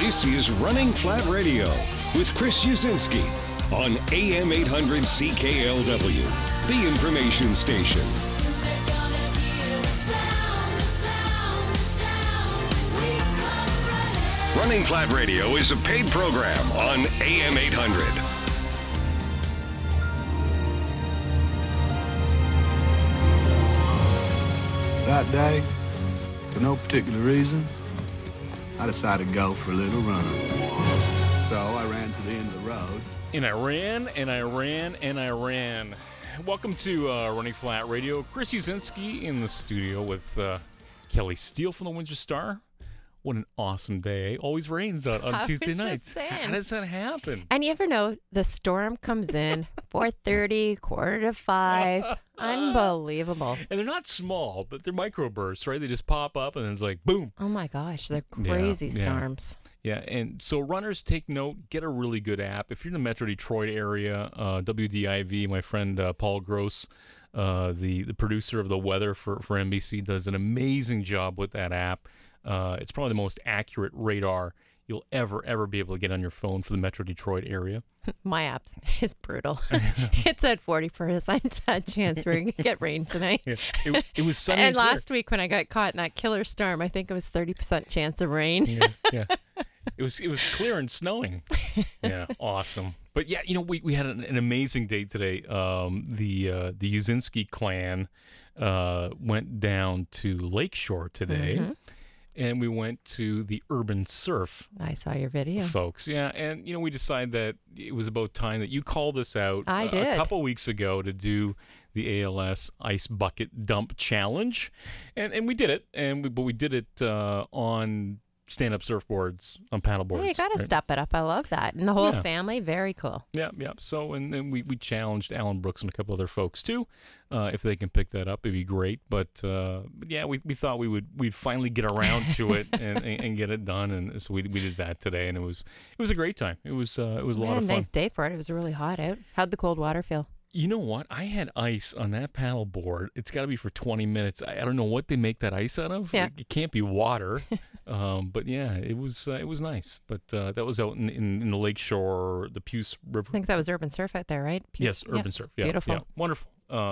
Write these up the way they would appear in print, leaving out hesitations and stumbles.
This is Running Flat Radio with Chris Usinski on AM 800 CKLW, the information station. Running Flat Radio is a paid program on AM 800. That day, for no particular reason, I decided to go for a little run. So I ran to the end of the road. And I ran. Welcome to Running Flat Radio. Chris Usinski in the studio with Kelly Steele from the Windsor Star. What an awesome day. Always rains on Tuesday nights. How does that happen? And you ever know the storm comes in 4:30, 4:45. Unbelievable. And they're not small, but they're microbursts, right? They just pop up and it's like, boom. Oh, my gosh. They're crazy storms. Yeah, and so runners, take note, get a really good app. If you're in the Metro Detroit area, WDIV, my friend Paul Gross, the producer of the weather for NBC, does an amazing job with that app. It's probably the most accurate radar you'll ever be able to get on your phone for the Metro Detroit area. My app is brutal. It's at 40% chance we're going to get rain tonight. Yeah. It was sunny and clear. last week when I got caught in that killer storm, I think it was 30% chance of rain. Yeah. It was clear and snowing. Yeah, awesome. But yeah, we had an amazing day today. The Usinski clan went down to Lakeshore today. Mm-hmm. And we went to the Urban Surf. I saw your video. Folks, yeah. And, we decided that it was about time that you called us out I did. A couple weeks ago to do the ALS Ice Bucket Dump Challenge. And we did it. But we did it on stand-up surfboards, on paddle boards. Hey, you got to step it up. I love that. And the whole family, very cool. Yeah. So, and then we challenged Alan Brooks and a couple other folks, too. If they can pick that up, it'd be great. But yeah, we thought we'd finally get around to it and get it done. And so we did that today, and it was a great time. It was a lot of fun. Nice day for it. It was really hot out. How'd the cold water feel? You know what? I had ice on that paddle board. It's got to be for 20 minutes. I don't know what they make that ice out of. Yeah. It can't be water. But yeah, it was nice. But that was out in the Lakeshore, the Puce River. I think that was Urban Surf out there, right? Yes, Urban Surf. Yeah, beautiful. Yeah, wonderful.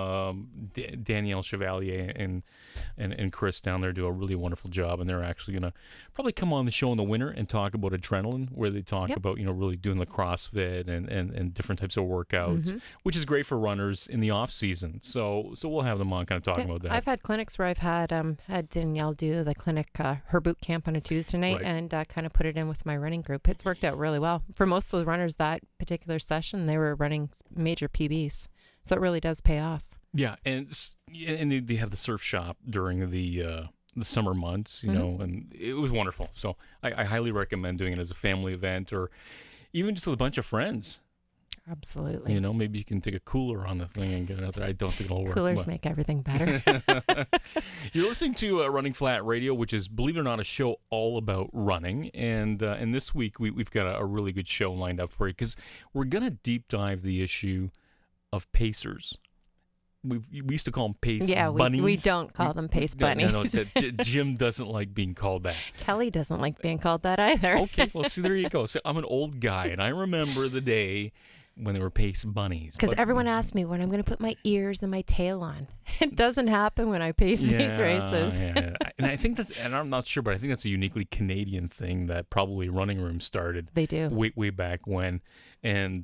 Danielle Chevalier and Chris down there do a really wonderful job, and they're actually going to probably come on the show in the winter and talk about adrenaline, where they talk about really doing the CrossFit and different types of workouts, which is great for runners in the off season. So we'll have them on kind of talking about that. I've had clinics where I've had Danielle do the clinic, her boot camp on a Tuesday night, right. and kind of put it in with my running group. It's worked out really well for most of the runners. That particular session, they were running major PBs. So it really does pay off. Yeah, and they have the surf shop during the summer months, and it was wonderful. So I highly recommend doing it as a family event or even just with a bunch of friends. Absolutely. Maybe you can take a cooler on the thing and get it out there. I don't think it'll work. Coolers make everything better. You're listening to Running Flat Radio, which is, believe it or not, a show all about running. And this week we've got a really good show lined up for you because we're going to deep dive the issue of pacers. We used to call them pace bunnies. We don't call them pace bunnies. No, Jim doesn't like being called that. Kelly doesn't like being called that either. Okay, well, see, there you go. So I'm an old guy, and I remember the day when they were pace bunnies. Because everyone asked me when I'm going to put my ears and my tail on. It doesn't happen when I pace these races. Yeah. And I think and I'm not sure, but I think that's a uniquely Canadian thing that probably Running Room started. They do. Way back when. And,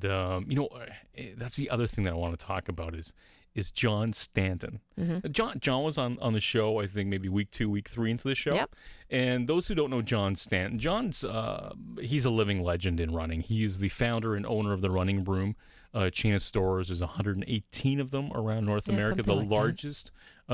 that's the other thing that I want to talk about is John Stanton. Mm-hmm. John was on the show, I think maybe week 2, week 3 into the show. Yep. And those who don't know John Stanton, he's a living legend in running. He is the founder and owner of the Running Room chain of stores. There's 118 of them around North America. The largest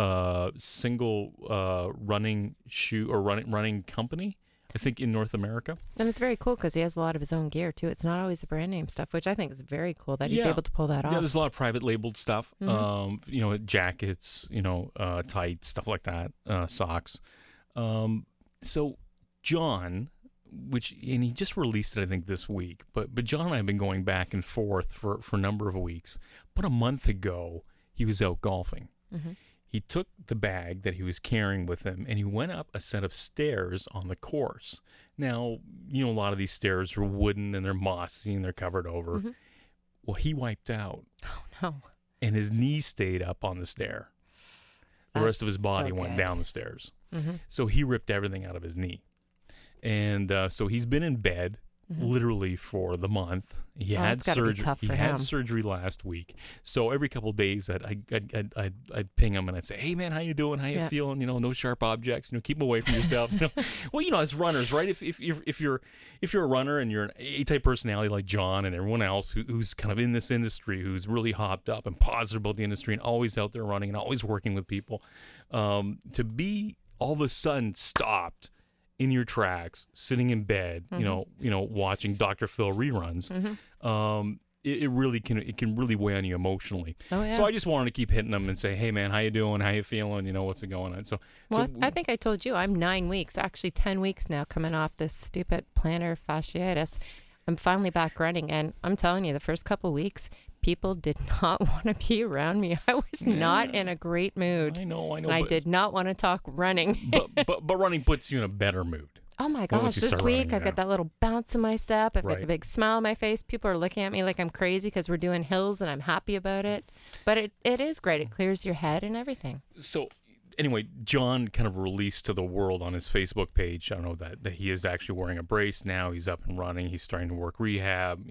single running shoe or running company, I think, in North America. And it's very cool because he has a lot of his own gear, too. It's not always the brand name stuff, which I think is very cool that he's able to pull that off. Yeah, there's a lot of private labeled stuff, jackets, tights, stuff like that, socks. So John, and he just released it, I think, this week, but John and I have been going back and forth for a number of weeks. But a month ago, he was out golfing. Mm-hmm. he took the bag that he was carrying with him and he went up a set of stairs on the course. Now, a lot of these stairs are wooden and they're mossy and they're covered over. Mm-hmm. Well, he wiped out. Oh, no. And his knee stayed up on the stair. The rest of his body went down the stairs. Mm-hmm. So he ripped everything out of his knee. And so he's been in bed literally for the month. He had surgery. He had surgery last week. So every couple of days, I'd ping him and I'd say, "Hey man, how you doing? How you feeling? No sharp objects. Keep them away from yourself." Well, as runners, right? If you're a runner and you're an A-type personality like John and everyone else who's kind of in this industry, who's really hopped up and positive about the industry and always out there running and always working with people, to be all of a sudden stopped in your tracks, sitting in bed, watching Dr. Phil reruns, it really can really weigh on you emotionally. Oh, yeah. So I just wanted to keep hitting them and say, "Hey man, how you doing? How you feeling? What's going on?" So I think I told you I'm 9 weeks, actually 10 weeks now, coming off this stupid plantar fasciitis. I'm finally back running, and I'm telling you, the first couple weeks, people did not want to be around me. I was not in a great mood. I know. And I did not want to talk running. but running puts you in a better mood. Oh my gosh, this week I've got that little bounce in my step. I've got a big smile on my face. People are looking at me like I'm crazy because we're doing hills and I'm happy about it. But it is great. It clears your head and everything. So anyway, John kind of released to the world on his Facebook page, I don't know, that he is actually wearing a brace now. He's up and running. He's starting to work rehab.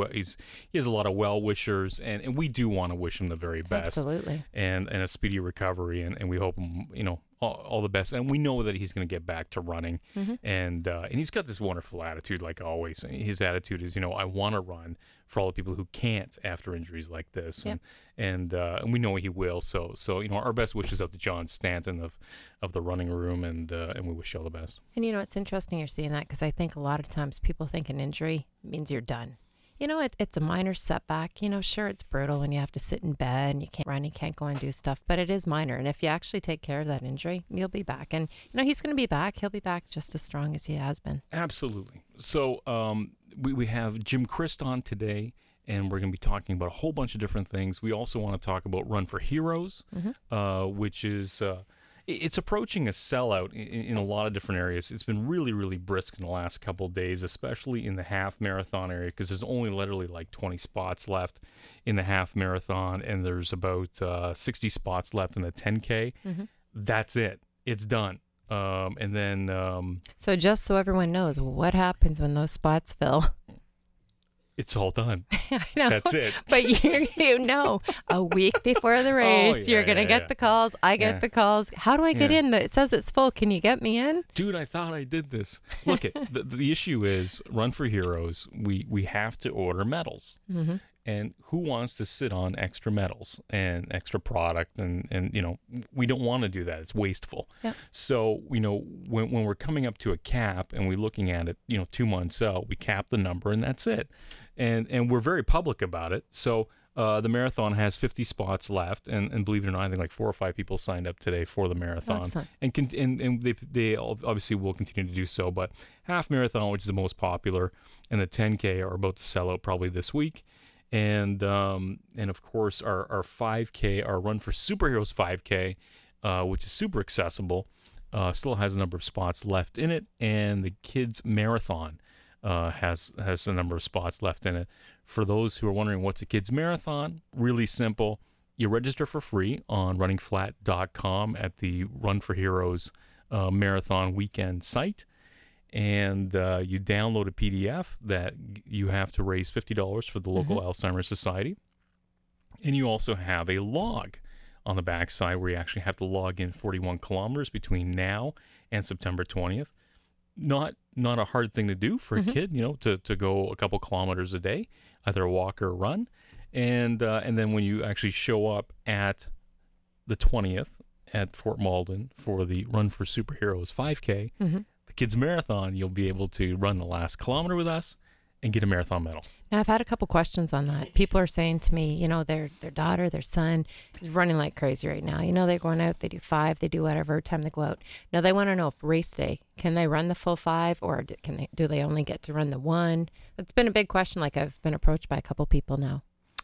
He has a lot of well-wishers, and we do want to wish him the very best. Absolutely. And a speedy recovery, and we hope him, all the best. And we know that he's going to get back to running. And he's got this wonderful attitude, like always. His attitude is, I want to run for all the people who can't after injuries like this. Yep. And we know he will. So our best wishes out to John Stanton of the running room, and we wish you all the best. And it's interesting you're seeing that, because I think a lot of times people think an injury means you're done. It's a minor setback. Sure, it's brutal when you have to sit in bed and you can't run, you can't go and do stuff, but it is minor. And if you actually take care of that injury, you'll be back. And, he's going to be back. He'll be back just as strong as he has been. Absolutely. So we have Jim Christ on today, and we're going to be talking about a whole bunch of different things. We also want to talk about Run for Heroes, which is... it's approaching a sellout in a lot of different areas. It's been really, really brisk in the last couple of days, especially in the half marathon area, because there's only literally like 20 spots left in the half marathon, and there's about 60 spots left in the 10K. That's it. It's done. And then... so just so everyone knows, what happens when those spots fill? It's all done. I know. That's it. But a week before the race, you're going to get the calls. I get the calls. How do I get in? It says it's full. Can you get me in? Dude, I thought I did this. Look, the issue is Run for Heroes. We have to order medals. And who wants to sit on extra medals and extra product? And we don't want to do that. It's wasteful. Yep. So, when we're coming up to a cap and we're looking at it, 2 months out, we cap the number and that's it. And we're very public about it. So the marathon has 50 spots left, and believe it or not, I think like 4 or 5 people signed up today for the marathon. Excellent. And they obviously will continue to do so. But half marathon, which is the most popular, and the 10K are about to sell out probably this week. And of course our 5K, our Run for Superheroes 5K, which is super accessible, still has a number of spots left in it, and the Kids Marathon has a number of spots left in it. For those who are wondering what's a Kids Marathon, really simple. You register for free on runningflat.com at the Run for Heroes Marathon weekend site. And you download a PDF that you have to raise $50 for the local Alzheimer's Society. And you also have a log on the backside where you actually have to log in 41 kilometers between now and September 20th. Not a hard thing to do for a kid, to go a couple kilometers a day, either walk or run. And then when you actually show up at the 20th at Fort Malden for the Run for Superheroes 5K, the Kids Marathon, you'll be able to run the last kilometer with us and get a marathon medal. Now, I've had a couple questions on that. People are saying to me, their daughter, their son is running like crazy right now. They're going out, they do 5, they do whatever time they go out. Now, they want to know if race day, can they run the full 5, or do they only get to run the 1? It's been a big question. Like, I've been approached by a couple people now.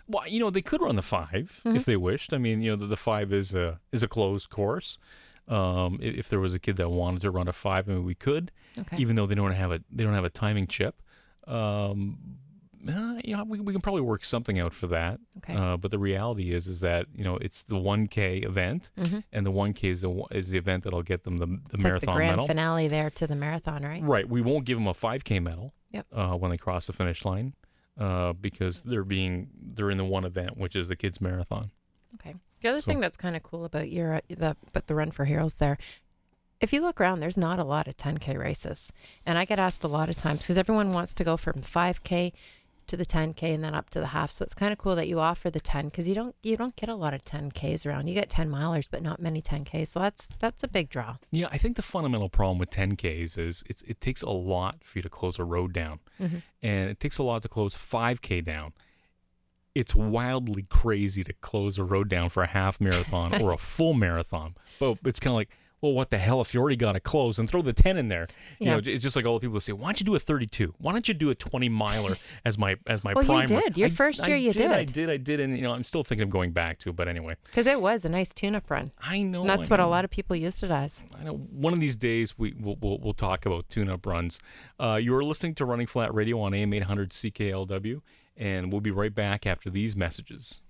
Well, they could run the 5 if they wished. I mean, the 5 is a closed course. If there was a kid that wanted to run a 5, I mean, we could, even though they don't have a timing chip. We can probably work something out for that. Okay. But the reality is that it's the 1K event, and the 1K is the event that'll get them the It's marathon like the grand medal. finale there to the marathon, right? Right. We won't give them a 5K medal. Yep. When they cross the finish line, because they're in the one event, which is the kids marathon. Okay. The other thing that's kind of cool about the Run for Heroes there, if you look around, there's not a lot of 10K races. And I get asked a lot of times because everyone wants to go from 5K to the 10K and then up to the half. So it's kind of cool that you offer the 10 because you don't get a lot of 10Ks around. You get 10 milers, but not many 10Ks. So that's a big draw. Yeah, I think the fundamental problem with 10Ks is it takes a lot for you to close a road down, and it takes a lot to close 5K down. It's wildly crazy to close a road down for a half marathon or a full marathon, but it's kind of like, well, what the hell if you already got to close and throw the 10 in there? It's just like all the people who say, why don't you do a 32? Why don't you do a 20 miler as my well, primer? You did. Your first year you did. I did. And, I'm still thinking of going back to it. But anyway. Because it was a nice tune-up run. I know. And that's what a lot of people used it as. I know. One of these days we'll talk about tune-up runs. You are listening to Running Flat Radio on AM 800 CKLW. And we'll be right back after these messages.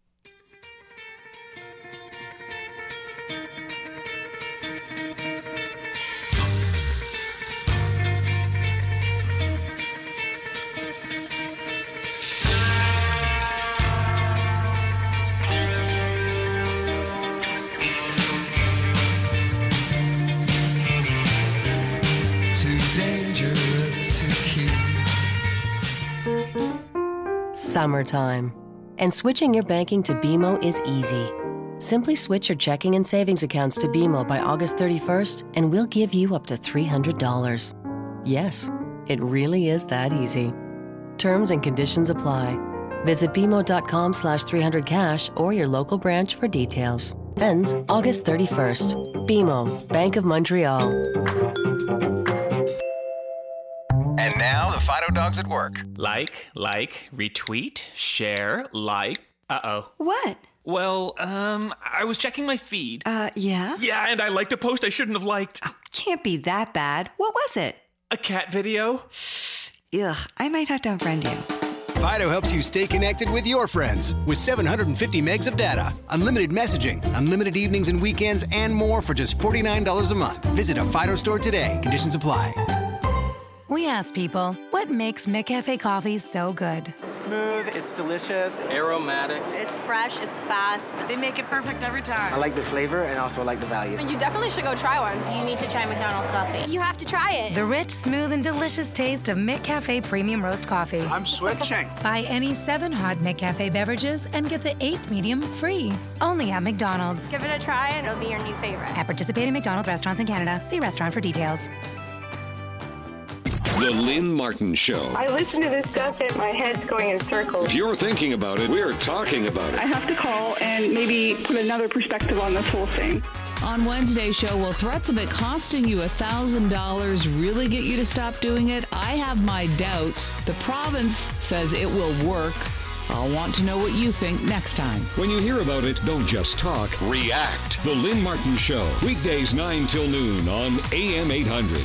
Summertime. And switching your banking to BMO is easy. Simply switch your checking and savings accounts to BMO by August 31st, and we'll give you up to $300. Yes, it really is that easy. Terms and conditions apply. Visit bmo.com/300cash or your local branch for details. Ends August 31st. BMO, Bank of Montreal. And now the Fido Dogs at work. Like, retweet, share, like. Uh-oh. What? Well, I was checking my feed. Yeah? Yeah, and I liked a post I shouldn't have liked. Oh, can't be that bad. What was it? A cat video. Ugh, I might have to unfriend you. Fido helps you stay connected with your friends with 750 megs of data, unlimited messaging, unlimited evenings and weekends, and more for just $49 a month. Visit a Fido store today. Conditions apply. We asked people, what makes McCafe coffee so good? It's smooth, it's delicious, aromatic. It's fresh, it's fast. They make it perfect every time. I like the flavor and also like the value. You definitely should go try one. You need to try McDonald's coffee. You have to try it. The rich, smooth, and delicious taste of McCafe Premium Roast Coffee. I'm switching. Buy any 7 hot McCafe beverages and get the 8th medium free. Only at McDonald's. Give it a try and it'll be your new favorite. At participating McDonald's restaurants in Canada. See restaurant for details. The Lynn Martin Show. I listen to this stuff and my head's going in circles. If you're thinking about it, we're talking about it. I have to call and maybe put another perspective on this whole thing. On Wednesday's show, will threats of it costing you $1,000 really get you to stop doing it? I have my doubts. The province says it will work. I'll want to know what you think next time. When you hear about it, don't just talk. React. The Lynn Martin Show. Weekdays 9 till noon on AM 800.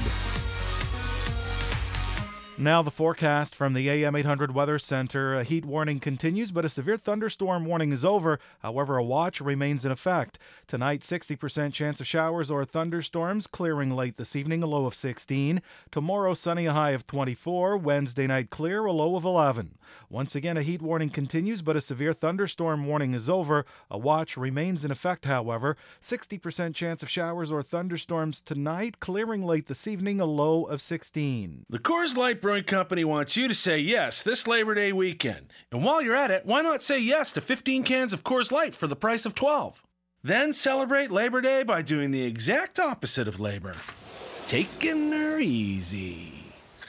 Now the forecast from the AM 800 Weather Center. A heat warning continues, but a severe thunderstorm warning is over. However, a watch remains in effect. Tonight, 60% chance of showers or thunderstorms, clearing late this evening, a low of 16. Tomorrow, sunny, a high of 24. Wednesday night, clear, a low of 11. Once again, a heat warning continues, but a severe thunderstorm warning is over. A watch remains in effect, however. 60% chance of showers or thunderstorms tonight, clearing late this evening, a low of 16. The Coors Light Brewing Company wants you to say yes this Labor Day weekend. And while you're at it, why not say yes to 15 cans of Coors Light for the price of 12? Then celebrate Labor Day by doing the exact opposite of labor. Taking her easy.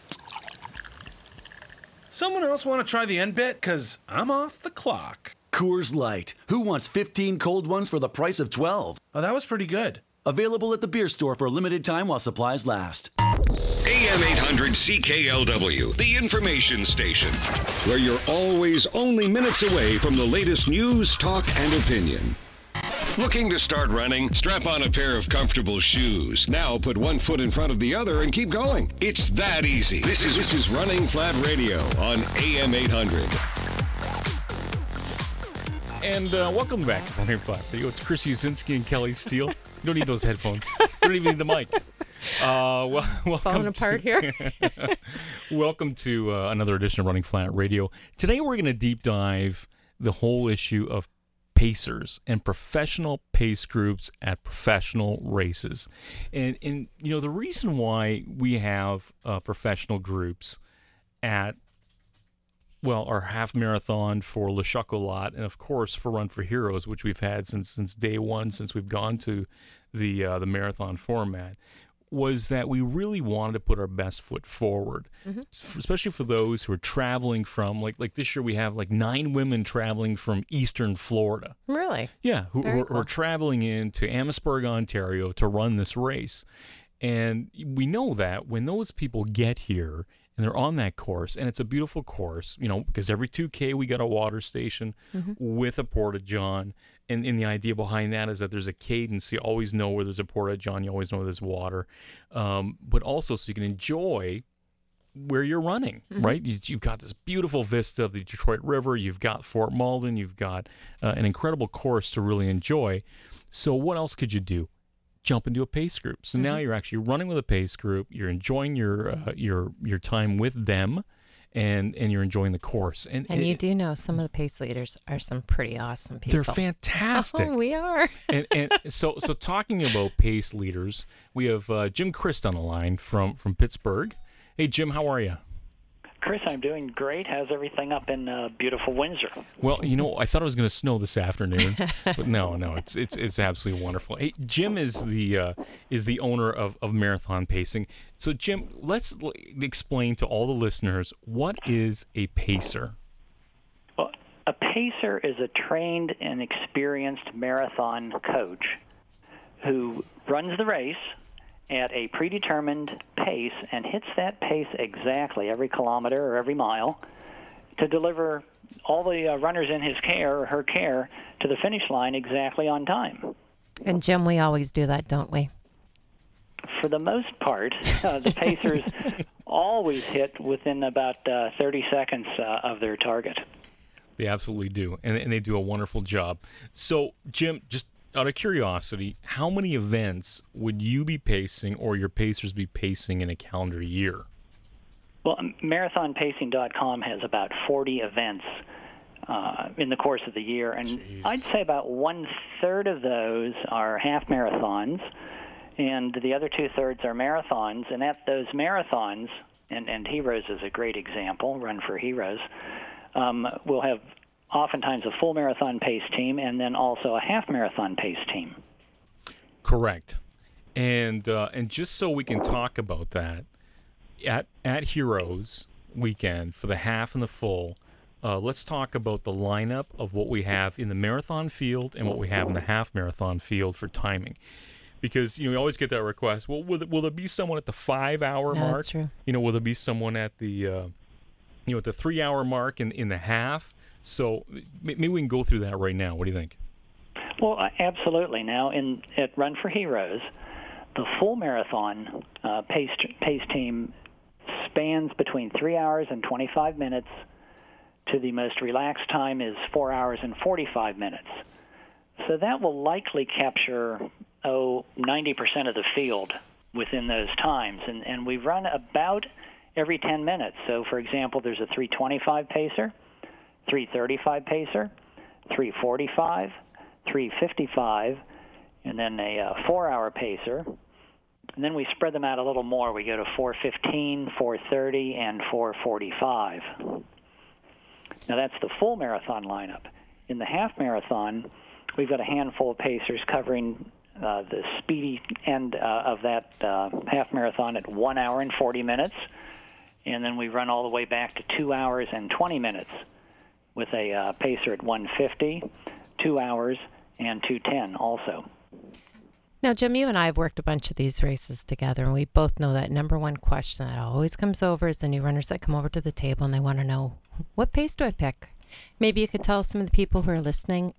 Someone else want to try the end bit? Because I'm off the clock. Coors Light. Who wants 15 cold ones for the price of 12? Oh, that was pretty good. Available at the beer store for a limited time while supplies last. AM 800 CKLW, the information station, where you're always only minutes away from the latest news, talk, and opinion. Looking to start running? Strap on a pair of comfortable shoes. Now put one foot in front of the other and keep going. It's that easy. This is Running Flat Radio on AM 800. And welcome back to Running Flat Radio. It's Chris Usinski and Kelly Steele. You don't need those headphones. You don't even need the mic. Welcome Falling apart here. Welcome to another edition of Running Flat Radio. Today we're going to deep dive the whole issue of pacers and professional pace groups at professional races. And you know, the reason why we have professional groups at, well, our half marathon for Le Chocolat, and of course for Run for Heroes, which we've had since day one, since we've gone to the marathon format, was that we really wanted to put our best foot forward, especially for those who are traveling from, like this year we have like 9 women traveling from Eastern Florida. Really? Yeah, who cool. are traveling into Amherstburg, Ontario to run this race. And we know that when those people get here and they're on that course, and it's a beautiful course, you know, because every 2K we got a water station with a porta-john. And the idea behind that is that there's a cadence. You always know where there's a porta-john. You always know where there's water. But also so you can enjoy where you're running, right? You've got this beautiful vista of the Detroit River. You've got Fort Malden. You've got an incredible course to really enjoy. So what else could you do? Jump into a pace group. So now you're actually running with a pace group. You're enjoying your time with them. And you're enjoying the course. And you do know some of the pace leaders are some pretty awesome people. They're fantastic. Oh, we are. and so talking about pace leaders, we have Jim Christ on the line from Pittsburgh. Hey, Jim, how are you? Chris, I'm doing great. How's everything up in beautiful Windsor? Well, you know, I thought it was going to snow this afternoon, but no, it's absolutely wonderful. Hey, Jim is the owner of Marathon Pacing. So, Jim, let's explain to all the listeners, what is a pacer? Well, a pacer is a trained and experienced marathon coach who runs the race at a predetermined pace and hits that pace exactly every kilometer or every mile to deliver all the runners in his care or her care to the finish line exactly on time. And Jim, we always do that, don't we? For the most part, the pacers always hit within about 30 seconds of their target. They absolutely do, and they do a wonderful job. So, Jim, just out of curiosity, how many events would you be pacing or your pacers be pacing in a calendar year? Well, MarathonPacing.com has about 40 events in the course of the year, and I'd say about 1/3 of those are half marathons, and the other 2/3 are marathons. And at those marathons, and Heroes is a great example, Run for Heroes, we'll have oftentimes a full marathon pace team and then also a half marathon pace team. Correct. And just so we can talk about that, at Heroes weekend for the half and the full, let's talk about the lineup of what we have in the marathon field and what we have in the half marathon field for timing. Because, you know, we always get that request, well, will there be someone at the 5-hour mark? That's true. You know, will there be someone at the at the 3-hour mark in the half? So maybe we can go through that right now. What do you think? Well, absolutely. Now, at Run for Heroes, the full marathon pace team spans between 3 hours and 25 minutes to the most relaxed time is 4 hours and 45 minutes. So that will likely capture 90% of the field within those times. And we run about every 10 minutes. So, for example, there's a 3:25 pacer, 3:35 pacer, 3:45, 3:55, and then a 4-hour pacer. And then we spread them out a little more. We go to 4:15, 4:30, and 4:45. Now that's the full marathon lineup. In the half marathon, we've got a handful of pacers covering the speedy end of that half marathon at 1 hour and 40 minutes. And then we run all the way back to 2 hours and 20 minutes with a pacer at 1:50, 2 hours, and 2:10 also. Now, Jim, you and I have worked a bunch of these races together, and we both know that number one question that always comes over is the new runners that come over to the table and they want to know, what pace do I pick? Maybe you could tell some of the people who are listening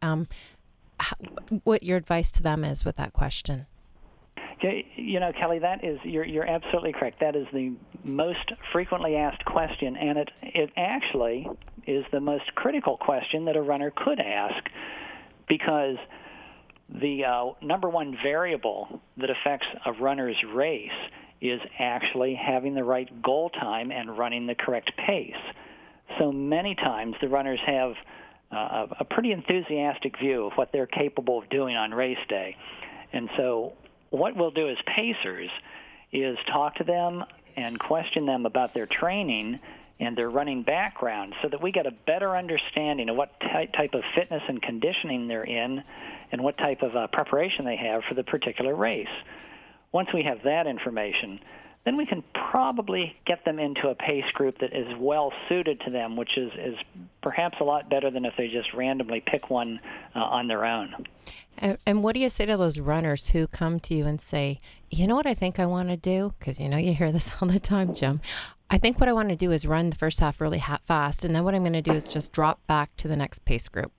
what your advice to them is with that question. You know, Kelly, that is you're absolutely correct. That is the most frequently asked question, and it actually is the most critical question that a runner could ask, because the number one variable that affects a runner's race is actually having the right goal time and running the correct pace. So many times the runners have a pretty enthusiastic view of what they're capable of doing on race day. And so what we'll do as pacers is talk to them and question them about their training and their running background so that we get a better understanding of what type of fitness and conditioning they're in and what type of preparation they have for the particular race. Once we have that information, then we can probably get them into a pace group that is well suited to them, which is perhaps a lot better than if they just randomly pick one on their own. And what do you say to those runners who come to you and say, you know what I think I want to do? Because you know you hear this all the time, Jim. I think what I want to do is run the first half really fast, and then what I'm going to do is just drop back to the next pace group.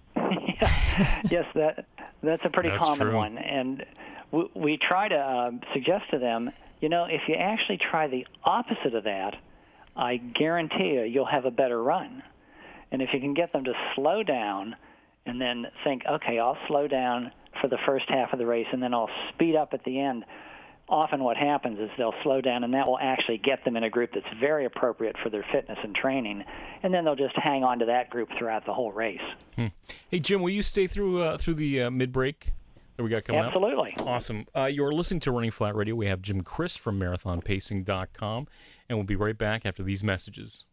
Yes, that's a pretty common true. one. And we try to suggest to them, you know, if you actually try the opposite of that, I guarantee you'll have a better run. And if you can get them to slow down and then think, okay, I'll slow down for the first half of the race and then I'll speed up at the end, often what happens is they'll slow down, and that will actually get them in a group that's very appropriate for their fitness and training, and then they'll just hang on to that group throughout the whole race. Hey, Jim, will you stay through the mid-break that we got coming Absolutely. up? Awesome. You're listening to Running Flat Radio. We have Jim Chris from MarathonPacing.com, and we'll be right back after these messages.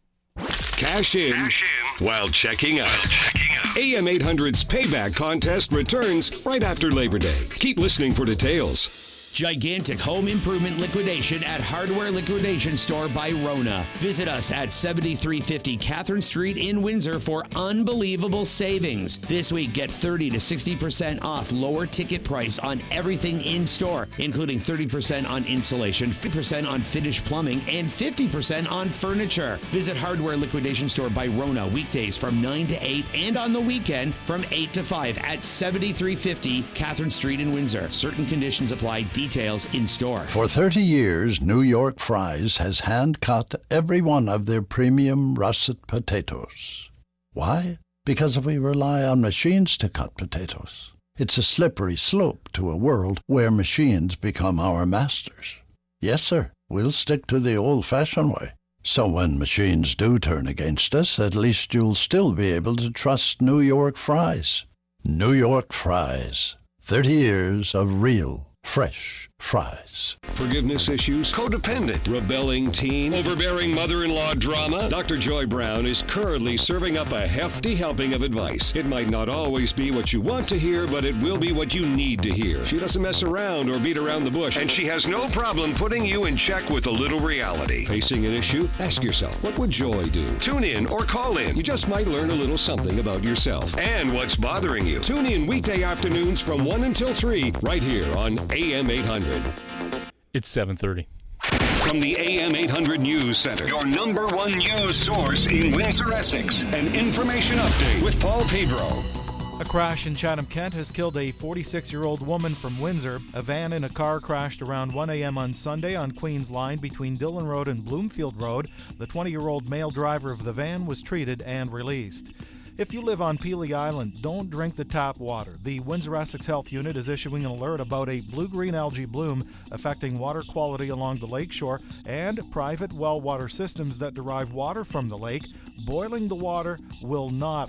Cash in while checking out. AM 800's Payback Contest returns right after Labor Day. Keep listening for details. Gigantic home improvement liquidation at Hardware Liquidation Store by Rona. Visit us at 7350 Catherine Street in Windsor for unbelievable savings. This week, get 30 to 60% off lower ticket price on everything in store, including 30% on insulation, 50% on finished plumbing, and 50% on furniture. Visit Hardware Liquidation Store by Rona weekdays from 9 to 8 and on the weekend from 8 to 5 at 7350 Catherine Street in Windsor. Certain conditions apply. Details in store. For 30 years, New York Fries has hand-cut every one of their premium russet potatoes. Why? Because we rely on machines to cut potatoes. It's a slippery slope to a world where machines become our masters. Yes, sir, we'll stick to the old-fashioned way. So when machines do turn against us, at least you'll still be able to trust New York Fries. New York Fries. 30 years of real fresh fries. Forgiveness issues, codependent, rebelling teen, overbearing mother-in-law drama. Dr. Joy Brown is currently serving up a hefty helping of advice. It might not always be what you want to hear, but it will be what you need to hear. She doesn't mess around or beat around the bush, and she has no problem putting you in check with a little reality. Facing an issue? Ask yourself, what would Joy do? Tune in or call in. You just might learn a little something about yourself and what's bothering you. Tune in weekday afternoons from 1 until 3 right here on AM 800. It's 7:30. From the AM 800 News Center, your number one news source in Windsor, Essex. An information update with Paul Pedro. A crash in Chatham, Kent has killed a 46-year-old woman from Windsor. A van and a car crashed around 1 a.m. on Sunday on Queen's Line between Dillon Road and Bloomfield Road. The 20-year-old male driver of the van was treated and released. If you live on Peely Island, don't drink the tap water. The Windsor Essex Health Unit is issuing an alert about a blue-green algae bloom affecting water quality along the lakeshore and private well water systems that derive water from the lake. Boiling the water will not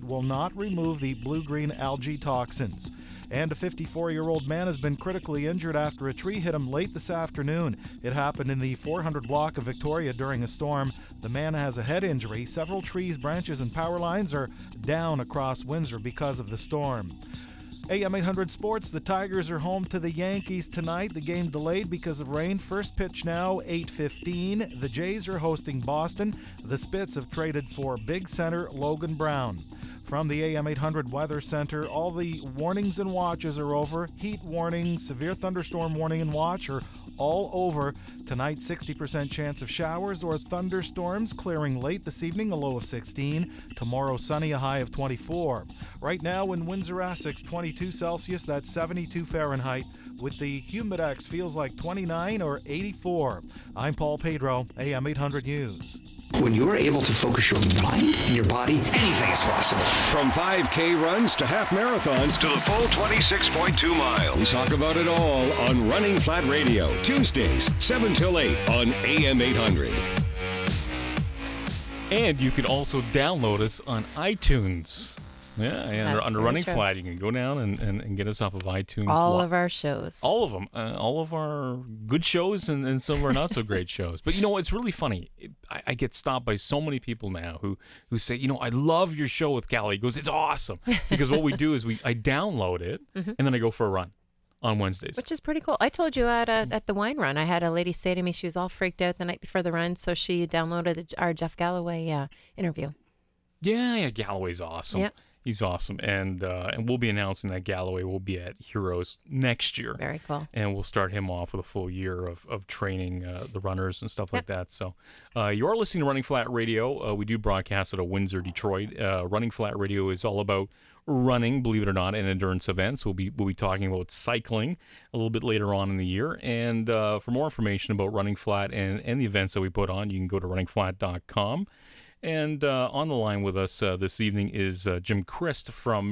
remove the blue-green algae toxins. And a 54-year-old man has been critically injured after a tree hit him late this afternoon. It happened in the 400 block of Victoria during a storm. The man has a head injury. Several trees, branches, and power lines are down across Windsor because of the storm. AM 800 Sports, the Tigers are home to the Yankees tonight. The game delayed because of rain. First pitch now, 8:15. The Jays are hosting Boston. The Spits have traded for big center Logan Brown. From the AM 800 Weather Center, all the warnings and watches are over. Heat warning, severe thunderstorm warning and watch are all over. Tonight, 60% chance of showers or thunderstorms, clearing late this evening, a low of 16. Tomorrow, sunny, a high of 24. Right now in Windsor, Essex, 22 Celsius, that's 72 Fahrenheit. With the Humidex, feels like 29 or 84. I'm Paul Pedro, AM 800 News. When you're able to focus your mind and your body, anything is possible. From 5K runs to half marathons to the full 26.2 miles. We talk about it all on Running Flat Radio, Tuesdays, 7 till 8 on AM 800. And you can also download us on iTunes. Yeah, under Running Flat, you can go down and get us off of iTunes. All of our shows. All of them. All of our good shows and some of our not so great shows. But, it's really funny. I get stopped by so many people now who say, I love your show with Callie. He goes, it's awesome. Because what we do is I download it, and then I go for a run on Wednesdays. Which is pretty cool. I told you at the wine run, I had a lady say to me she was all freaked out the night before the run, so she downloaded our Jeff Galloway interview. Yeah, Galloway's awesome. Yep. He's awesome, and we'll be announcing that Galloway will be at Heroes next year. Very cool. And we'll start him off with a full year of training the runners and stuff like that. So you are listening to Running Flat Radio. We do broadcast out of Windsor, Detroit. Running Flat Radio is all about running, believe it or not, and endurance events. We'll be talking about cycling a little bit later on in the year. And for more information about Running Flat and the events that we put on, you can go to runningflat.com. And on the line with us this evening is Jim Christ from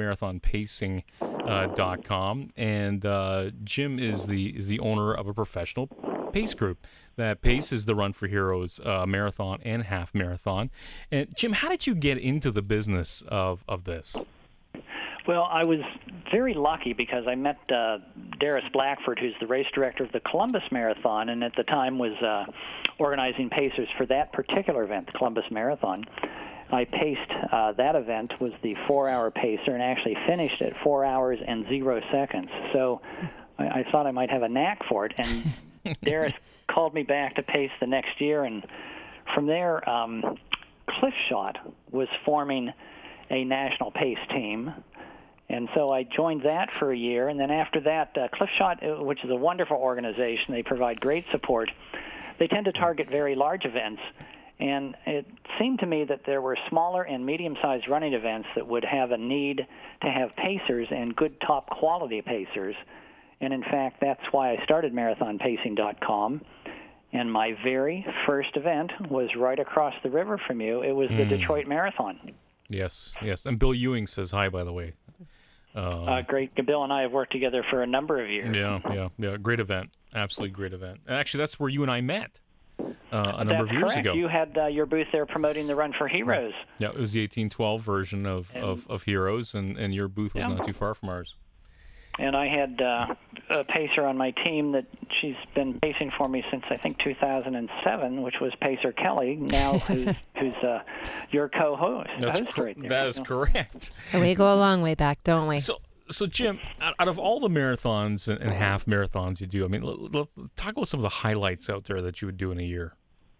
marathonpacing.com. And Jim is the owner of a professional pace group that paces the Run for Heroes marathon and half marathon. And Jim, how did you get into the business of this? Well, I was very lucky because I met Darius Blackford, who's the race director of the Columbus Marathon, and at the time was organizing pacers for that particular event, the Columbus Marathon. I paced that event, was the 4-hour pacer, and actually finished at 4 hours and 0 seconds. So I thought I might have a knack for it, and Darius called me back to pace the next year, and from there, Cliffshot was forming a national pace team. And so I joined that for a year, and then after that, Cliffshot, which is a wonderful organization, they provide great support. They tend to target very large events, and it seemed to me that there were smaller and medium-sized running events that would have a need to have pacers and good top-quality pacers. And in fact, that's why I started marathonpacing.com. And my very first event was right across the river from you. It was the Detroit Marathon. Yes. And Bill Ewing says hi, by the way. Great. Bill and I have worked together for a number of years. Yeah. Great event. Absolutely great event. And actually, that's where you and I met a number of years correct. ago. You had your booth there promoting the Run for Heroes. Yeah, it was the 1812 version of Heroes, and your booth was not too far from ours. And I had a pacer on my team that she's been pacing for me since, I think, 2007, which was Pacer Kelly, now who's your co-host. Right there. That is correct. We go a long way back, don't we? So Jim, out of all the marathons and half marathons you do, I mean, talk about some of the highlights out there that you would do in a year.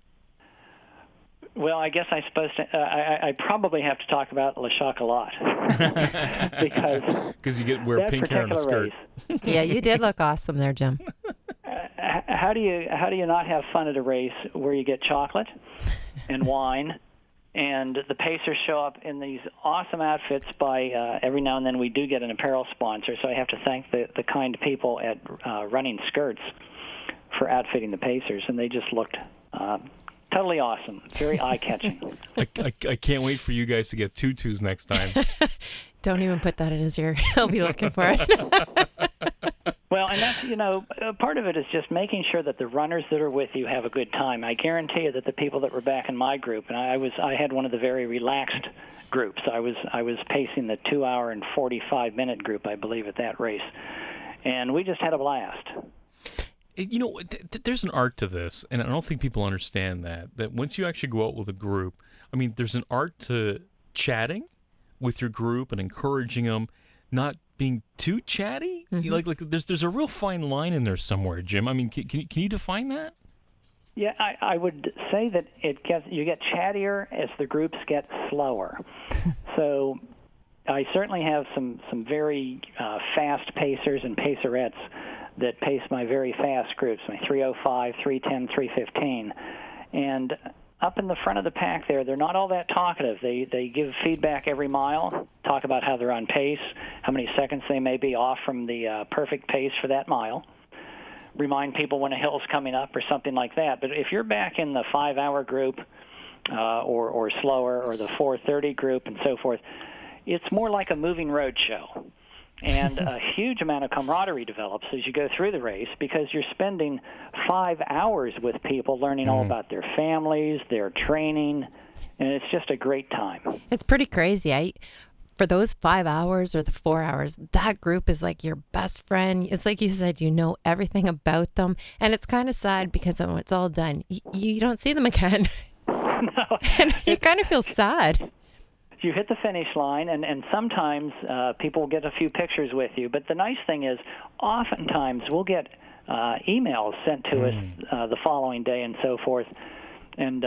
Well, I guess I probably have to talk about Le Chocolat because you wear pink hair and a skirt. Race, yeah, you did look awesome there, Jim. How do you not have fun at a race where you get chocolate and wine, and the pacers show up in these awesome outfits? By every now and then we do get an apparel sponsor, so I have to thank the kind people at Running Skirts for outfitting the pacers, and they just looked totally awesome. Very eye-catching. I can't wait for you guys to get tutus next time. Don't even put that in his ear. He'll be looking for it. Well, and that's, part of it is just making sure that the runners that are with you have a good time. I guarantee you that the people that were back in my group, and I had one of the very relaxed groups. I was pacing the 2-hour and 45-minute group, I believe, at that race. And we just had a blast. There's an art to this, and I don't think people understand that once you actually go out with a group, I mean, there's an art to chatting with your group and encouraging them, not being too chatty? Like there's a real fine line in there somewhere, Jim. I mean, can you define that? Yeah, I would say that you get chattier as the groups get slower. So I certainly have some very fast pacers and pacerettes that pace my very fast groups, my 305, 310, 315. And up in the front of the pack there, they're not all that talkative. They give feedback every mile, talk about how they're on pace, how many seconds they may be off from the perfect pace for that mile, remind people when a hill's coming up or something like that. But if you're back in the 5-hour group or slower, or the 4:30 group and so forth, it's more like a moving road show. And a huge amount of camaraderie develops as you go through the race, because you're spending 5 hours with people learning all about their families, their training, and it's just a great time. It's pretty crazy. For those 5 hours or the 4 hours, that group is like your best friend. It's like you said, you know everything about them. And it's kind of sad because when it's all done, you don't see them again. No. And you kind of feel sad. You hit the finish line, and sometimes people will get a few pictures with you. But the nice thing is, oftentimes we'll get emails sent to us the following day and so forth. And,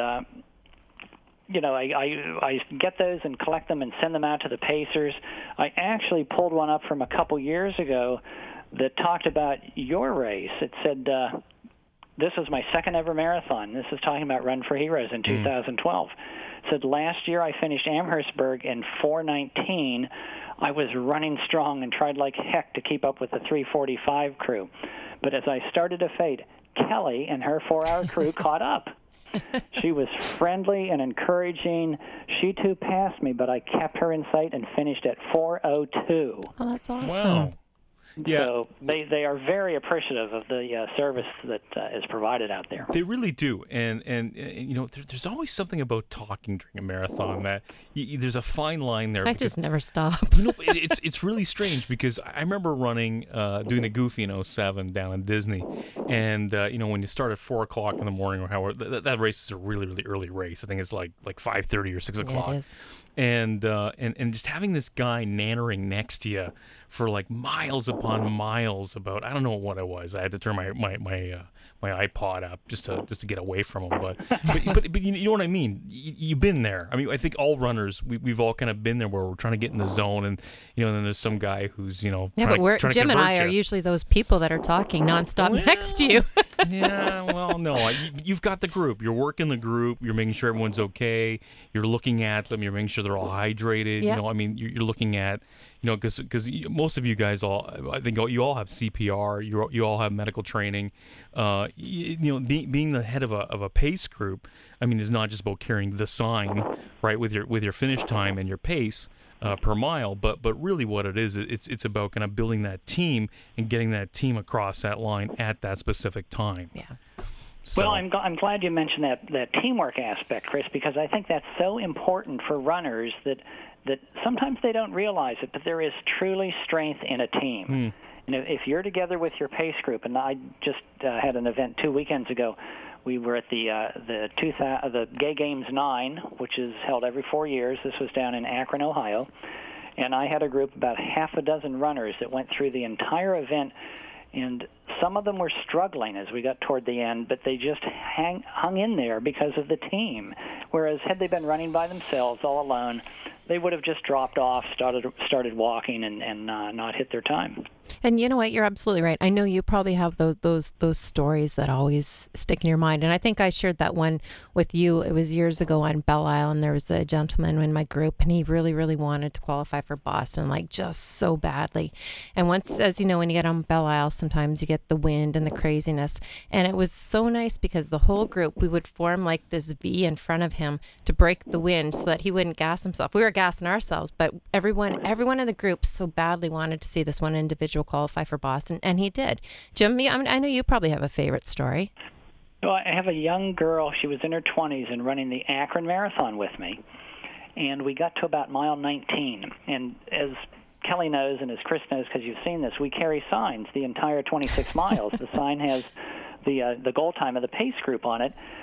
I get those and collect them and send them out to the pacers. I actually pulled one up from a couple years ago that talked about your race. It said, this was my second ever marathon. This is talking about Run for Heroes in 2012. Said last year I finished Amherstburg in 4:19. I was running strong and tried like heck to keep up with the 3:45 crew. But as I started to fade, Kelly and her 4-hour crew caught up. She was friendly and encouraging. She too passed me, but I kept her in sight and finished at 4:02. Oh, that's awesome. Wow. Yeah. So they are very appreciative of the service that is provided out there. They really do, and there's always something about talking during a marathon that there's a fine line there. I just never stop. It's really strange, because I remember running, doing the Goofy in 07 down in Disney, and when you start at 4 o'clock in the morning or however, that race is a really, really early race. I think it's like 5:30 or 6 o'clock. It is. And just having this guy nannering next to you for like miles upon miles about, I don't know what it was. I had to turn my iPod up just to get away from him. But you know what I mean. You've been there. I mean, I think all runners we've all kind of been there, where we're trying to get in the zone, and then there's some guy who's yeah, but Jim and I are usually those people that are talking nonstop next to you. Yeah, well, no, you've got the group. You're working the group. You're making sure everyone's okay. You're looking at them. You're making sure they're all hydrated. Yep. I mean, you're looking at, because most of you guys I think you all have CPR. You all have medical training. Being the head of a pace group, I mean, is not just about carrying the sign, right, with your finish time and your pace per mile, but really what it is, it's about kind of building that team and getting that team across that line at that specific time. Yeah. So. Well, I'm glad you mentioned that teamwork aspect, Chris, because I think that's so important for runners that sometimes they don't realize it, but there is truly strength in a team. And if you're together with your pace group, and I just had an event 2 weekends ago, we were at the Gay Games 9, which is held every 4 years. This was down in Akron, Ohio, and I had a group about half a dozen runners that went through the entire event. And some of them were struggling as we got toward the end, but they just hung in there because of the team. Whereas had they been running by themselves, all alone, they would have just dropped off, started walking, and not hit their time. And you know what? You're absolutely right. I know you probably have those stories that always stick in your mind. And I think I shared that one with you. It was years ago on Belle Isle, and there was a gentleman in my group, and he really, really wanted to qualify for Boston, like just so badly. And once, as you know, when you get on Belle Isle, sometimes you get the wind and the craziness. And it was so nice because the whole group, we would form like this V in front of him to break the wind so that he wouldn't gas himself. We were gassing ourselves, but everyone in the group so badly wanted to see this one individual qualify for Boston, and he did. Jim, I know you probably have a favorite story. Well, I have a young girl. She was in her 20s and running the Akron Marathon with me, and we got to about mile 19. And as Kelly knows and as Chris knows, because you've seen this, we carry signs the entire 26 miles. The sign has the goal time of the pace group on it.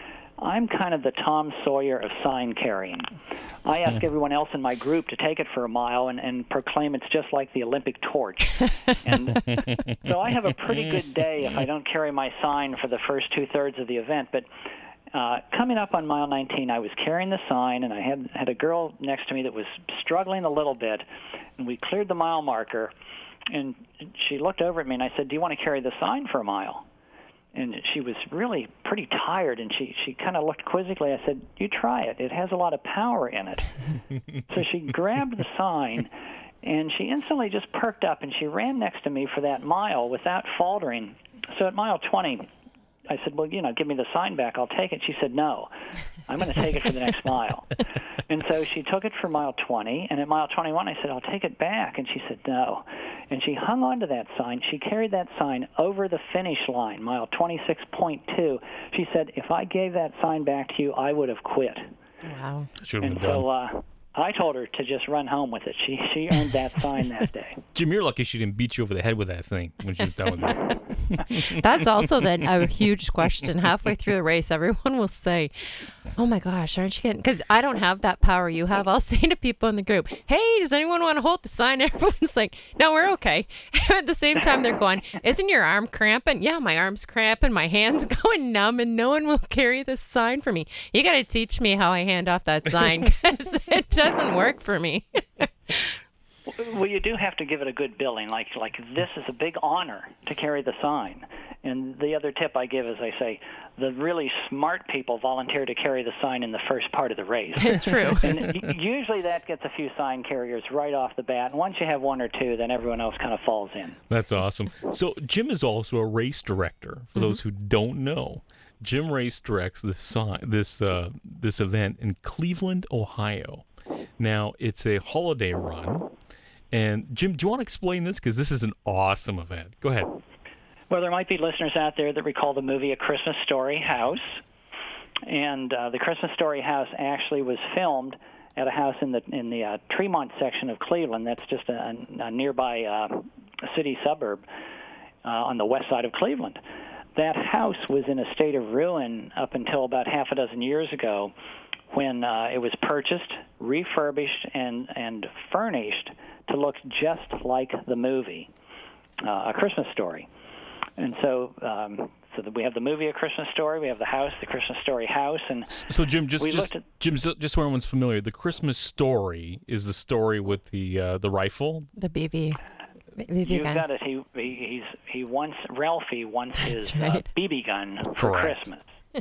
I'm kind of the Tom Sawyer of sign carrying. I ask everyone else in my group to take it for a mile and proclaim it's just like the Olympic torch. And so I have a pretty good day if I don't carry my sign for the first two-thirds of the event. But coming up on mile 19, I was carrying the sign, and I had a girl next to me that was struggling a little bit, and we cleared the mile marker, and she looked over at me, and I said, "Do you want to carry the sign for a mile?" And she was really pretty tired, and she kind of looked quizzically. I said, "You try it. It has a lot of power in it." So she grabbed the sign, and she instantly just perked up, and she ran next to me for that mile without faltering. So at mile 20, I said, "Well, give me the sign back. I'll take it." She said, "No, I'm going to take it for the next mile." And so she took it for mile 20, and at mile 21, I said, "I'll take it back." And she said, "No." And she hung on to that sign. She carried that sign over the finish line, mile 26.2. She said, "If I gave that sign back to you, I would have quit." Wow. And so I told her to just run home with it. She earned that sign that day. Jim, you're lucky she didn't beat you over the head with that thing when she was done with it. That's also then a huge question. Halfway through the race, everyone will say, "Oh my gosh, aren't you getting?" Because I don't have that power you have. I'll say to people in the group, "Hey, does anyone want to hold the sign?" Everyone's like, "No, we're okay." At the same time, they're going, "Isn't your arm cramping?" "Yeah, my arm's cramping. My hand's going numb, and no one will carry this sign for me." You got to teach me how I hand off that sign because it doesn't work for me. Well, you do have to give it a good billing. Like this is a big honor to carry the sign. And the other tip I give is I say the really smart people volunteer to carry the sign in the first part of the race. True. And usually that gets a few sign carriers right off the bat. And once you have one or two, then everyone else kind of falls in. That's awesome. So Jim is also a race director. For those who don't know, Jim race directs this event in Cleveland, Ohio. Now, it's a holiday run. And, Jim, do you want to explain this? Because this is an awesome event. Go ahead. Well, there might be listeners out there that recall the movie A Christmas Story House. And the Christmas Story House actually was filmed at a house in the Tremont section of Cleveland. That's just a nearby city suburb on the west side of Cleveland. That house was in a state of ruin up until about half a dozen years ago, when it was purchased, refurbished, and furnished to look just like the movie, A Christmas Story. And so that we have the movie A Christmas Story, we have the house, The Christmas Story House, and so Jim, just so everyone's familiar, The Christmas Story is the story with the rifle, the BB. You got it. Ralphie wants his BB gun for Christmas.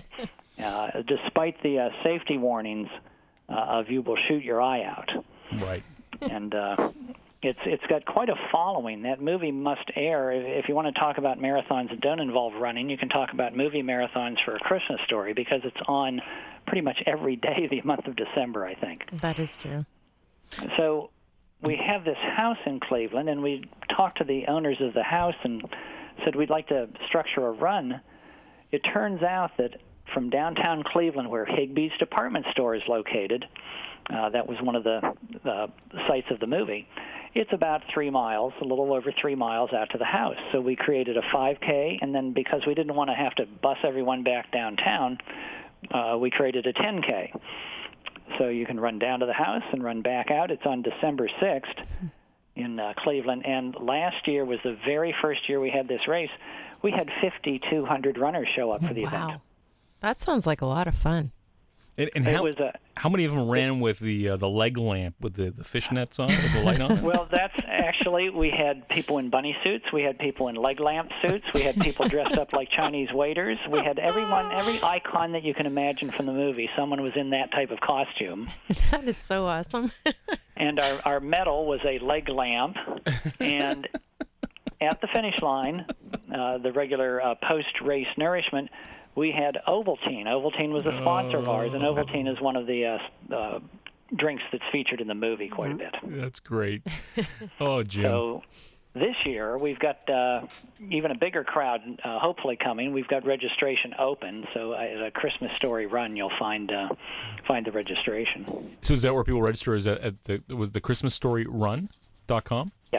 Despite the safety warnings of "you will shoot your eye out," right? And it's got quite a following. That movie must air. If you want to talk about marathons that don't involve running, you can talk about movie marathons for A Christmas Story, because it's on pretty much every day of the month of December, I think. That is true. So we have this house in Cleveland, and we talked to the owners of the house and said we'd like to structure a run. It turns out that from downtown Cleveland, where Higbee's department store is located, that was one of the sites of the movie, it's about 3 miles, a little over 3 miles out to the house. So we created a 5K, and then because we didn't want to have to bus everyone back downtown, we created a 10K. So you can run down to the house and run back out. It's on December 6th in Cleveland. And last year was the very first year we had this race. We had 5,200 runners show up for the event. That sounds like a lot of fun. And how many of them ran with the leg lamp with the fishnets on, with the light on it? Well, that's actually, we had people in bunny suits, we had people in leg lamp suits, we had people dressed up like Chinese waiters, we had every icon that you can imagine from the movie. Someone was in that type of costume. That is so awesome. And our medal was a leg lamp, and at the finish line, the regular post-race nourishment, we had Ovaltine. Ovaltine was a sponsor of ours, and Ovaltine is one of the drinks that's featured in the movie quite a bit. That's great. Oh, Jim. So this year, we've got even a bigger crowd hopefully coming. We've got registration open, so at A Christmas Story Run, you'll find the registration. So is that where people register? Is that at the ChristmasStoryRun.com? Yes.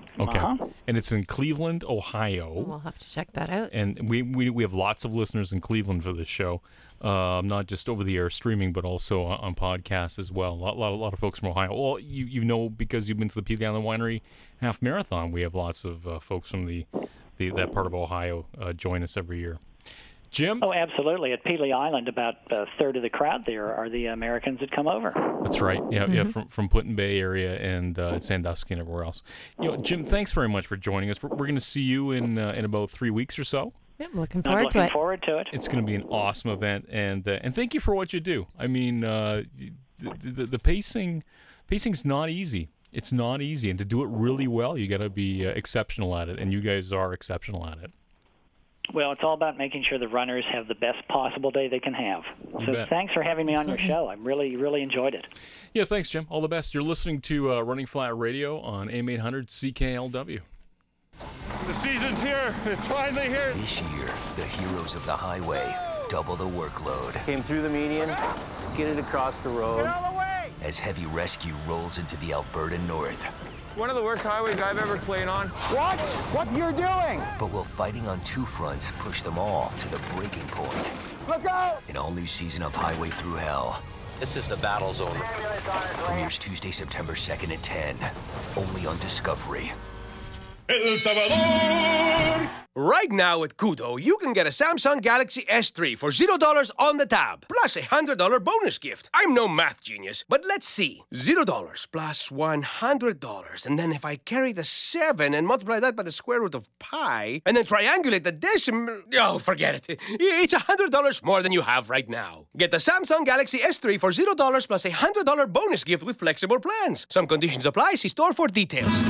Okay. Uh-huh. And it's in Cleveland, Ohio. We'll have to check that out. And we have lots of listeners in Cleveland for this show, not just over the air streaming, but also on podcasts as well. A lot of folks from Ohio. Well, you know, because you've been to the Pelee Island Winery Half Marathon, we have lots of folks from that part of Ohio join us every year. Jim? Oh, absolutely. At Pelee Island, about a third of the crowd there are the Americans that come over. That's right. Yeah, from Put-in Bay area and Sandusky and everywhere else. You know, Jim, thanks very much for joining us. We're going to see you in about 3 weeks or so. Yep, I'm looking forward to it. It's going to be an awesome event, and thank you for what you do. I mean, the pacing's not easy. It's not easy, and to do it really well, you got to be exceptional at it, and you guys are exceptional at it. Well, it's all about making sure the runners have the best possible day they can have. So thanks for having me on your show. I really, really enjoyed it. Yeah, thanks, Jim. All the best. You're listening to Running Flat Radio on AM 800 CKLW. The season's here. It's finally here. This year, the heroes of the highway double the workload. Came through the median, skidded across the road. Get all the way! As heavy rescue rolls into the Alberta North. One of the worst highways I've ever played on. Watch what you're doing! But will fighting on two fronts push them all to the breaking point? Look out! An all-new season of Highway Through Hell. This is the battle zone. Premieres Tuesday, September 2nd at 10. Only on Discovery. El Tabador! Right now at Kudo, you can get a Samsung Galaxy S3 for $0 on the tab, plus a $100 bonus gift. I'm no math genius, but let's see. $0 plus $100, and then if I carry the 7 and multiply that by the square root of pi, and then triangulate the decimal... Oh, forget it. It's $100 more than you have right now. Get the Samsung Galaxy S3 for $0 plus a $100 bonus gift with flexible plans. Some conditions apply. See store for details.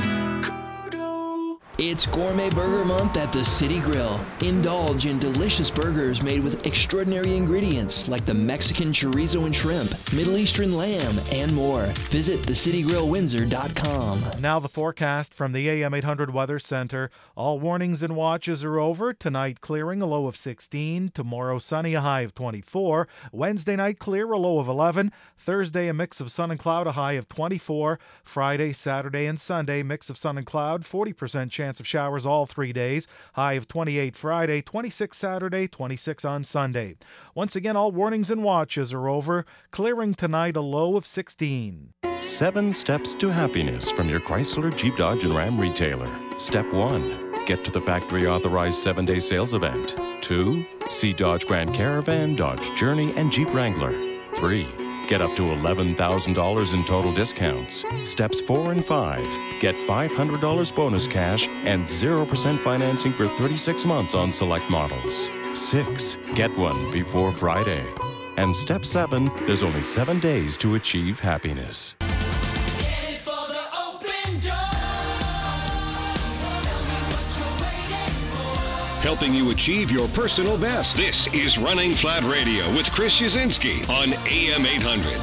It's Gourmet Burger Month at the City Grill. Indulge in delicious burgers made with extraordinary ingredients like the Mexican chorizo and shrimp, Middle Eastern lamb, and more. Visit thecitygrillwindsor.com. Now the forecast from the AM 800 Weather Center. All warnings and watches are over. Tonight clearing, a low of 16. Tomorrow sunny, a high of 24. Wednesday night clear, a low of 11. Thursday a mix of sun and cloud, a high of 24. Friday, Saturday, and Sunday mix of sun and cloud, 40% chance of showers all 3 days. High of 28 Friday, 26 Saturday, 26 on Sunday. Once again, all warnings and watches are over. Clearing tonight, a low of 16. 7 steps to happiness from your Chrysler, Jeep, Dodge, and Ram retailer. Step 1. Get to the factory-authorized 7-day sales event. 2. See Dodge Grand Caravan, Dodge Journey, and Jeep Wrangler. 3. Get up to $11,000 in total discounts. Steps 4 and 5. Get $500 bonus cash and 0% financing for 36 months on select models. 6. Get one before Friday. And step 7, there's only 7 days to achieve happiness. Helping you achieve your personal best. This is Running Flat Radio with Chris Yazinski on AM 800.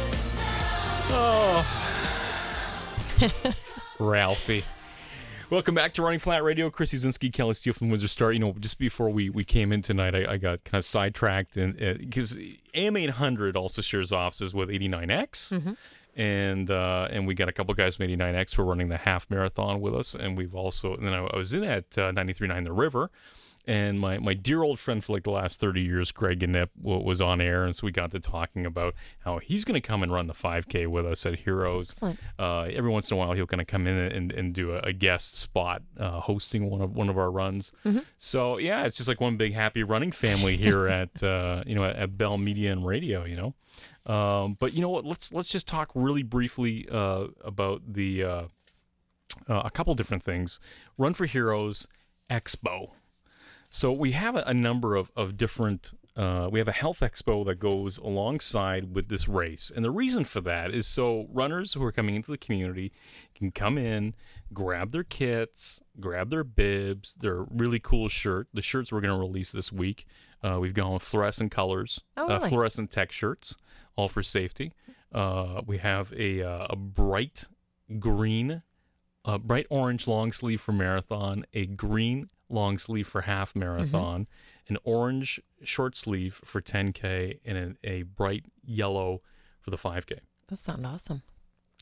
Oh. Ralphie. Welcome back to Running Flat Radio. Chris Yazinski, Kelly Steele from Windsor Star. You know, just before we came in tonight, I got kind of sidetracked, and because AM 800 also shares offices with 89X. Mm-hmm. And we got a couple guys from 89X who are running the half marathon with us, and we've also, and then I was in at 93.9 The River, and my dear old friend for like the last 30 years, Greg Gnip, was on air, and so we got to talking about how he's going to come and run the 5K with us at Heroes. Every once in a while, he'll kind of come in and do a guest spot hosting one of our runs. Mm-hmm. So yeah, it's just like one big happy running family here at at Bell Media and Radio, you know. But you know what? Let's just talk really briefly about the a couple different things. Run for Heroes Expo. So we have a number of different. We have a health expo that goes alongside with this race, and the reason for that is so runners who are coming into the community can come in, grab their kits, grab their bibs, their really cool shirt. The shirts we're going to release this week. We've gone with fluorescent colors, fluorescent tech shirts. All for safety. We have a bright green, bright orange long sleeve for marathon, a green long sleeve for half marathon, an orange short sleeve for 10K, and a bright yellow for the 5K. Those sound awesome.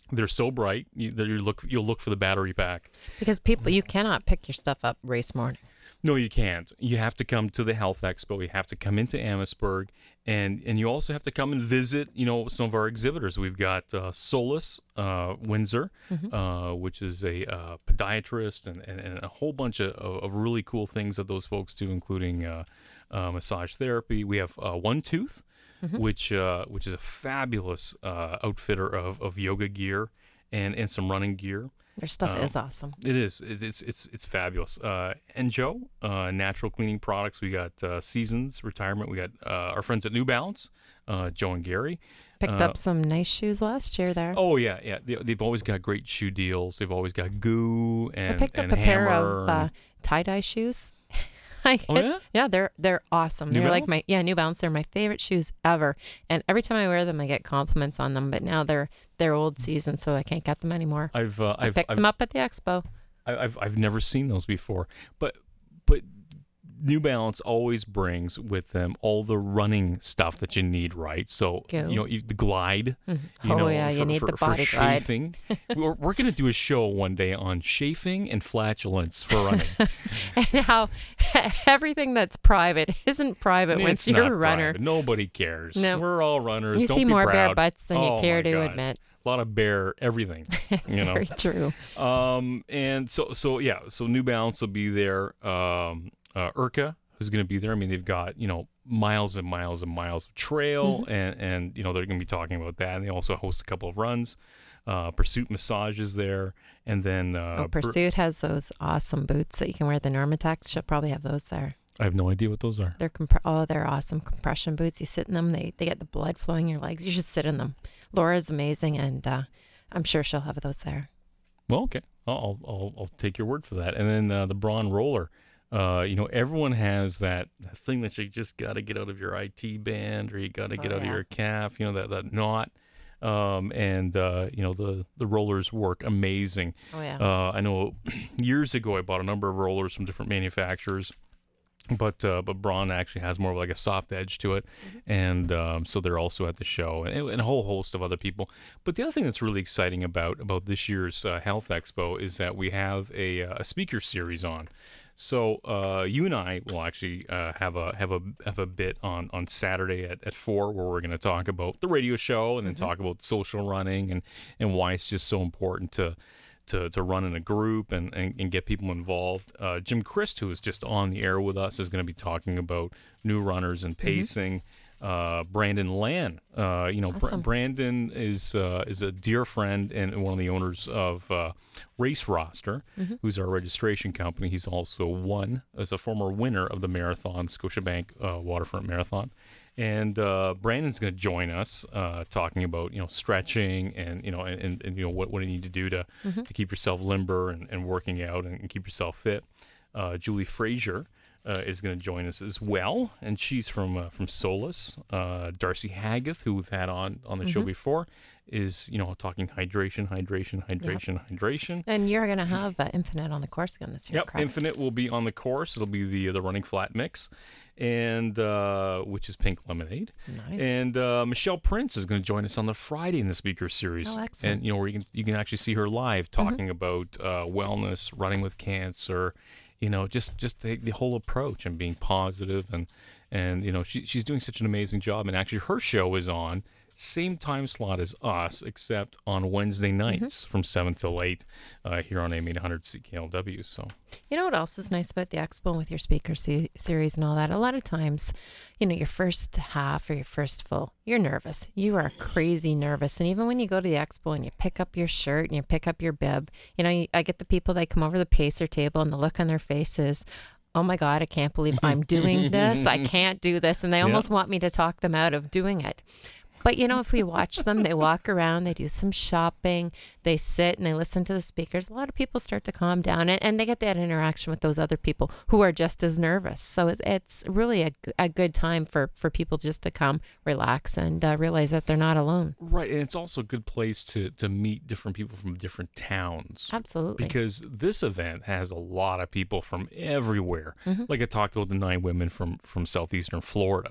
They're so bright. You'll look for the battery pack. Because you cannot pick your stuff up race morning. No, you can't. You have to come to the Health Expo. You have to come into Amherstburg, and you also have to come and visit, some of our exhibitors. We've got Solus Windsor, which is a podiatrist and a whole bunch of really cool things that those folks do, including massage therapy. We have One Tooth, which is a fabulous outfitter of yoga gear and some running gear. Their stuff is awesome. It is. It's fabulous. Enjo, natural cleaning products. We got Seasons Retirement. We got our friends at New Balance, Joe and Gary. Picked up some nice shoes last year there. Oh yeah. They've always got great shoe deals. They've always got Goo and I picked up a pair of tie-dye shoes. Yeah, they're awesome. They're like New Balance. They're my favorite shoes ever. And every time I wear them, I get compliments on them. But now they're old season, so I can't get them anymore. I picked them up at the expo. I've never seen those before, but New Balance always brings with them all the running stuff that you need, right? So the Glide. You need the body glide. Chafing. we're going to do a show one day on chafing and flatulence for running, and how everything that's private isn't private once you're a runner. Private. Nobody cares. No. We're all runners. You Don't see be more proud. bare butts than you care to gosh. admit. A lot of bare everything. It's very true. And so New Balance will be there. Urca, who's going to be there. I mean, they've got, miles and miles and miles of trail, and they're going to be talking about that. And they also host a couple of runs. Pursuit Massage is there. And then... Pursuit has those awesome boots that you can wear. The Normatex, she'll probably have those there. I have no idea what those are. They're awesome compression boots. You sit in them, they get the blood flowing in your legs. You should sit in them. Laura's amazing, and I'm sure she'll have those there. Well, okay. I'll take your word for that. And then the Braun Roller. Everyone has that thing that you just got to get out of your IT band, or you got to get out of your calf, that knot. The rollers work amazing. Oh, yeah. I know years ago I bought a number of rollers from different manufacturers, but Braun actually has more of like a soft edge to it. And so they're also at the show, and a whole host of other people. But the other thing that's really exciting about this year's Health Expo is that we have a speaker series on. So you and I will actually have a bit on Saturday at 4, where we're going to talk about the radio show, and then talk about social running and why it's just so important to run in a group and get people involved. Jim Christ, who is just on the air with us, is going to be talking about new runners and pacing. Brandon Land, Awesome. Brandon is a dear friend and one of the owners of Race Roster, who's our registration company. He's also a former winner of the marathon, Scotiabank Waterfront Marathon. And Brandon's going to join us talking about stretching and what you need to do to keep yourself limber and working out and keep yourself fit. Julie Frazier is going to join us as well, and she's from Solus. Darcy Haggoth, who we've had on the show before, is talking hydration. And you're going to have Infinite on the course again this year. Yep, correct? Infinite will be on the course. It'll be the running flat mix, and which is Pink Lemonade. Nice. And Michelle Prince is going to join us on the Friday in the speaker series. Oh, excellent. And where you can actually see her live talking about wellness, running with cancer. Just the whole approach and being positive, and she's doing such an amazing job. And actually, her show is on same time slot as us, except on Wednesday nights from 7 till 8 here on AM 800 CKLW. So, you know what else is nice about the expo with your speaker series and all that? A lot of times, your first half or your first full, you're nervous. You are crazy nervous. And even when you go to the expo and you pick up your shirt and you pick up your bib, I get the people that come over the pacer table and the look on their faces, oh my God, I can't believe I'm doing this. I can't do this. And they almost want me to talk them out of doing it. But, if we watch them, they walk around, they do some shopping, they sit and they listen to the speakers. A lot of people start to calm down, and they get that interaction with those other people who are just as nervous. So it's really a good time for people just to come, relax, and realize that they're not alone. Right, and it's also a good place to meet different people from different towns. Absolutely. Because this event has a lot of people from everywhere. Like I talked about the 9 women from southeastern Florida.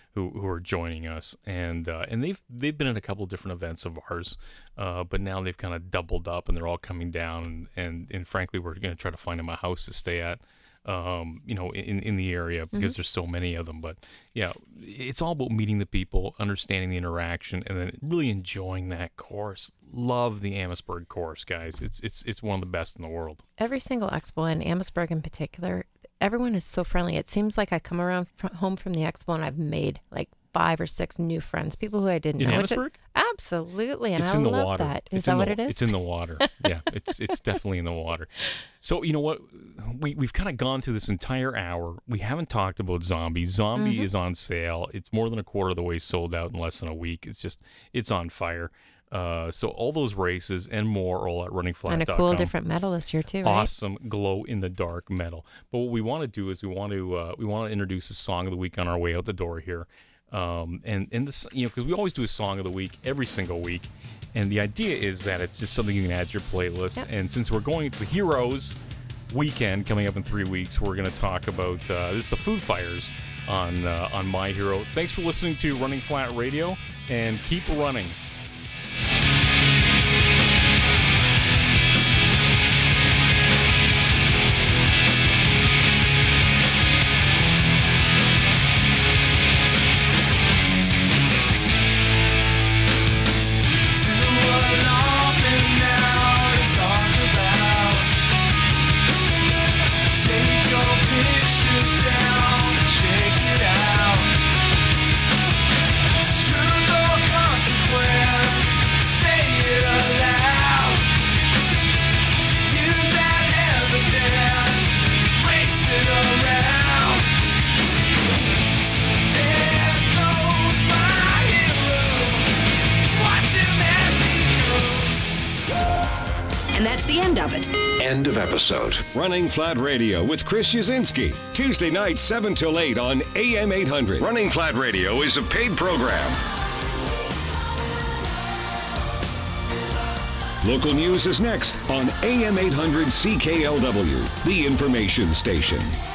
who are joining us, and they've been in a couple of different events of ours, but now they've kind of doubled up, and they're all coming down, and frankly, we're going to try to find them a house to stay at, in the area, because there's so many of them. But yeah, it's all about meeting the people, understanding the interaction, and then really enjoying that course. Love the Amherstburg course, guys. It's one of the best in the world. Every single expo, and Amherstburg in particular, everyone is so friendly. It seems like I come around home from the expo and I've made like 5 or 6 new friends, people who I didn't know. Amherstburg? Absolutely, and it's I in the love water. that. Is that what it is? It's in the water. Yeah, it's definitely in the water. So you know what? We've kind of gone through this entire hour. We haven't talked about Zombie. Zombie is on sale. It's more than a quarter of the way sold out in less than a week. It's on fire. So all those races and more are all at runningflat.com. And a cool different medal this year too, right? Awesome glow-in-the-dark medal. But what we want to do is we want to introduce a song of the week on our way out the door here. And this, because we always do a song of the week every single week. And the idea is that it's just something you can add to your playlist. Yep. And since we're going to the Heroes weekend coming up in 3 weeks, we're going to talk about this is the Foo Fighters on My Hero. Thanks for listening to Running Flat Radio, and keep running. And that's the end of it. End of episode. Running Flat Radio with Chris Yazinski. Tuesday nights 7 till 8 on AM 800. Running Flat Radio is a paid program. Local news is next on AM 800 CKLW, the information station.